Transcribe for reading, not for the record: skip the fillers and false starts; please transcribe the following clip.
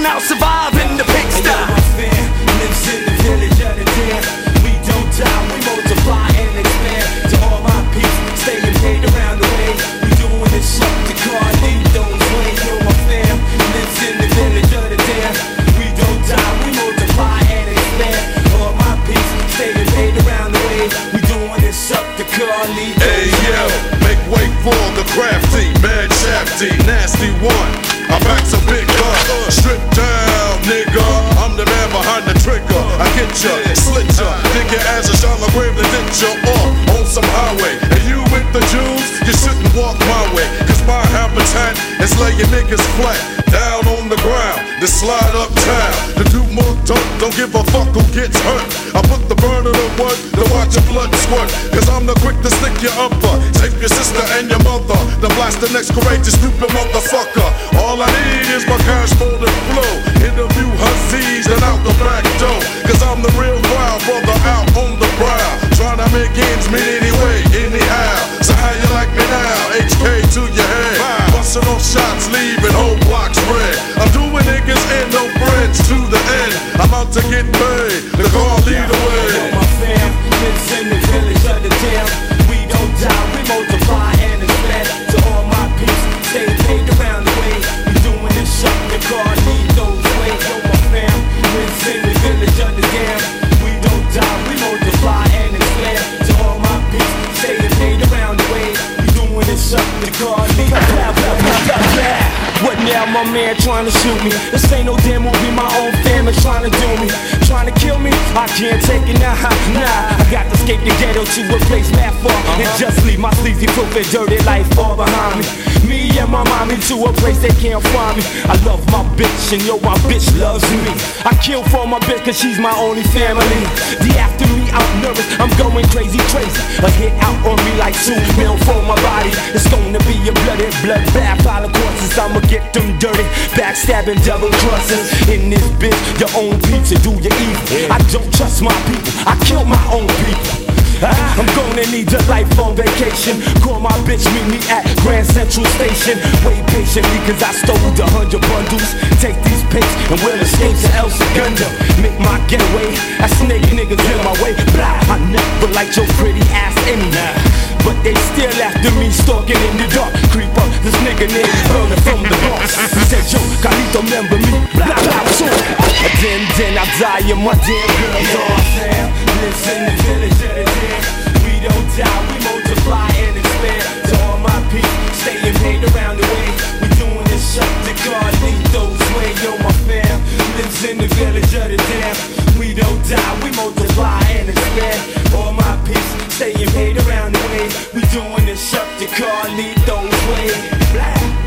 going out surviving the pigsty. My fam lives in the village of the damn. We don't die, we multiply and expand. To all my peeps, staying paid around the way. We doing this up to Carlito's way. Yo, my fam lives in the village of the damn. We don't die, we multiply and expand. All my peeps, staying paid around the way. We doing this up to Carlito's way. Hey yo, make way for the crafty, mad shafty, nasty one. I back some big gun, strip down, nigga. I'm the man behind the trigger. I get ya, slit ya, dig your ass and shine my grave and ditch ya off on some highway. And you with the Jews, you shouldn't walk my way. Cause my habitat is laying niggas flat, down on the ground, to slide uptown. To do more dope, don't give a fuck who gets hurt. I put the burner to work, to watch your blood squirt. Cause I'm the quick to stick your upper, save your sister and your mother, to blast the next courageous stupid motherfucker. All I need is my cash for the flow. Hit a few hussies and out the back door. Cause I'm the real wild brother out on the brow, trying to make ends meet anyway, anyhow. So how you like me now? HK to your head, busting off shots, leaving whole blocks red. I'm doing niggas and no friends to the end. I'm out to get paid, the car lead away. Yo, my fam lives in the village of the damn. We don't die, we multiply and expand. To all my peeps, stay paid around the way. We doing this up the Carlito's way. Yo, my fam lives in the village of the damn. We don't die, we multiply and expand. To all my peeps, stay paid around the way. We doing this up the Carlito's way. What now, my man trying to shoot me? This ain't no damn movie, my own fam is trying to do me. Trying to kill me? I can't take it now, nah. I got to escape the ghetto to a place mad far and just leave my sleazy, filthy, dirty life all behind me. Me and my mommy to a place they can't find me. I love my bitch and yo, my bitch loves me. I kill for my bitch cause she's my only family. The after me outnourished, I'm going crazy. A hit out on me like 2 mil for my body. It's gonna be a bloodbath. All of courses, I'ma get them dirty, backstabbing, double crosses. In this bitch, your own pizza, do your evil. I don't trust my people, I kill my own people. I'm gonna need a life on vacation. Call my bitch, meet me at Grand Central Station. Wait patiently cause I stole 100 bundles. Take these pics and we'll escape to El Segundo. Make my getaway, I snake niggas in my way. Blah, I never liked your pretty ass anyhow, but they still after me, stalking in the dark. Creep up, this nigga named Burner from the Bronx. He said, yo, Carlito, remember me? Blah, blah, so then I die in my damn girl. Yo, my fam lives in the village of the damn. We don't die, we multiply and expand. To all my peeps, staying paid around the way. We doing this up to Carlito's way. Yo, my fam lives in the village of the damn. We don't die, we multiply and expand. All my peeps, staying paid around the way. We doing this up to Carlito's way. Blah.